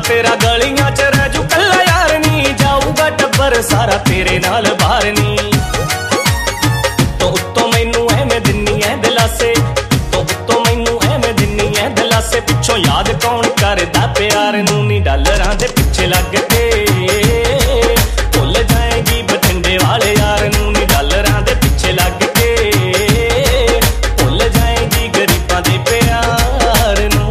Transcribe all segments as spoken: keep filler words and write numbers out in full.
तेरा गलियां च रहजू कल्ला यार नी, जाऊगा टब्बर सारा तेरे नाल बाहर नी। तो उत्तों मैनू एवें दिन्नी ऐ दिलासे, तो उत्तों मैनू एवें दिन्नी ऐ दिलासे, पिछों याद कौन करदा प्यार नू नी। डालरां दे पिछे लग के भुल जाएगी बठिंडे वाले यार नू नी। डालरां दे पिछे लग के भुल जाएगी गरीबां दे प्यार नू।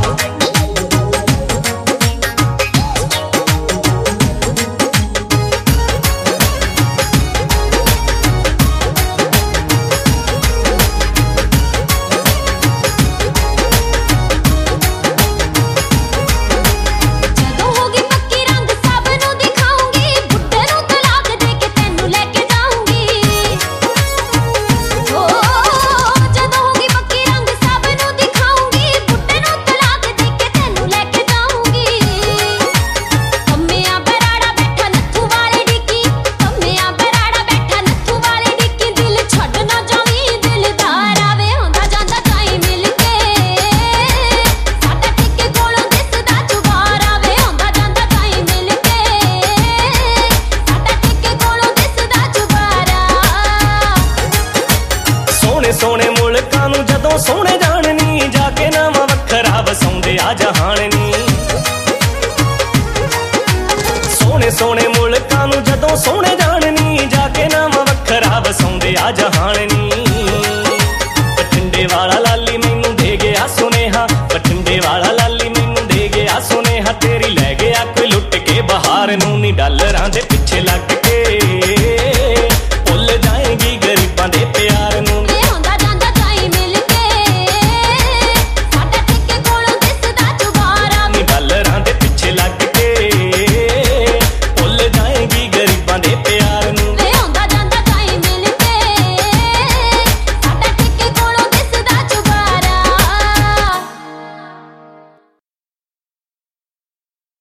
सोने मुल्कां नूं जदों सोहणे जाणनी, जाके नवां वखरा वसाउंदे आ जहान नी। सोने सोने